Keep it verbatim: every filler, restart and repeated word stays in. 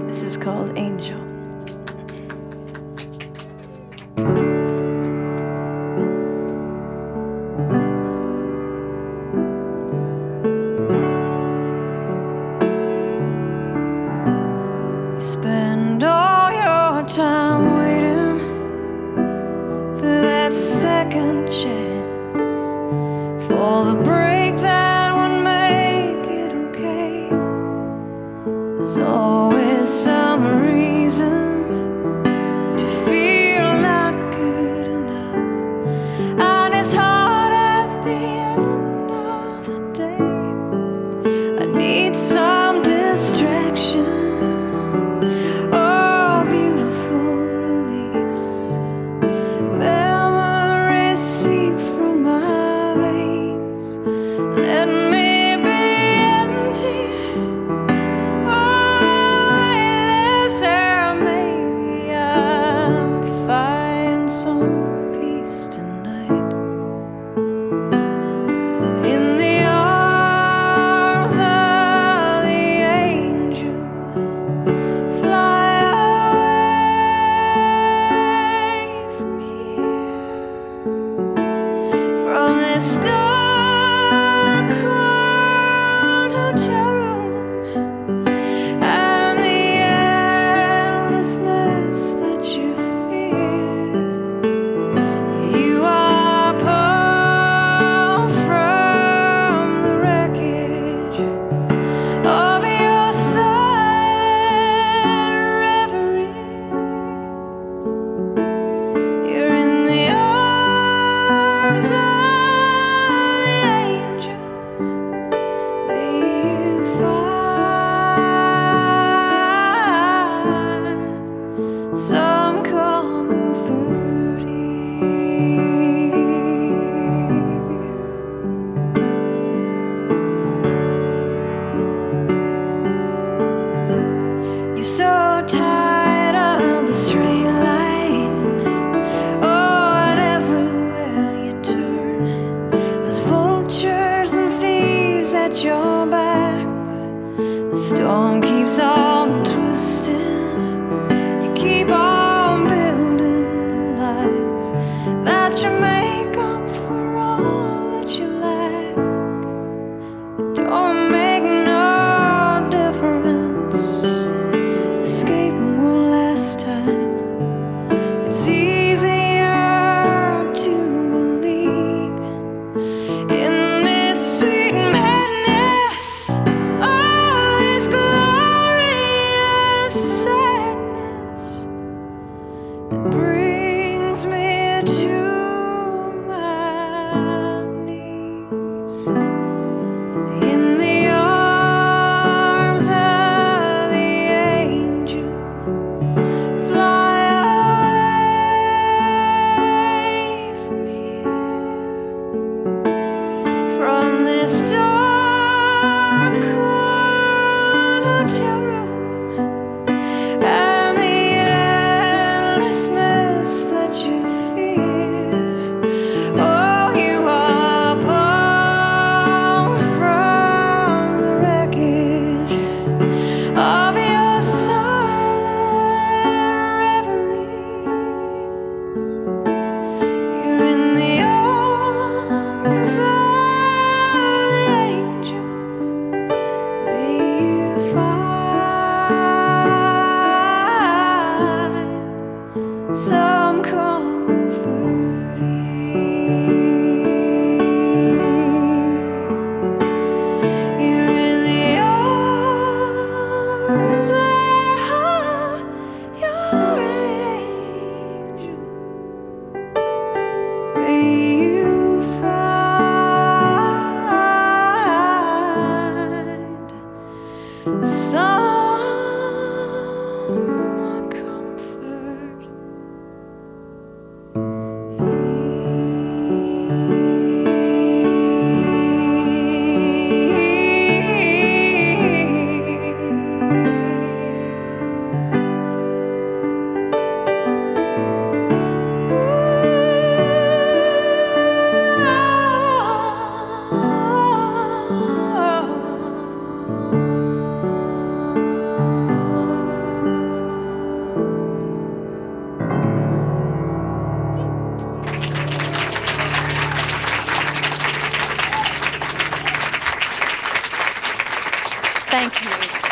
This is called Angel. You spend all your time waiting for that second chance, for the break that would make it okay. There's always some reason to feel not good enough, and it's hard at the end of the day. I need some distraction, oh beautiful release. Memories seep from my veins, let me be empty. Some peace tonight in the arms of the angel. Fly away from here, from this dark, cold hotel room, and the endlessness that you some comfort here. You're so tired of the straight line, oh, and everywhere you turn there's vultures and thieves at your back. The storm keeps on twisting, keep on building the lies that you make up for all that you lack. It don't make no difference, escaping one last time. It's easier to believe in this sweet madness, oh, this glorious sadness. It brings me to my knees in the arms of the angel. Fly away from here, from this dark, cold hotel room, and the endlessness that you fear. Oh, you are pulled from the wreckage of your silent reveries. You're in the arms of the angel. May you find some comfort here. You're in the arms of your angel. May you find some comfort. Ooh. Thank you.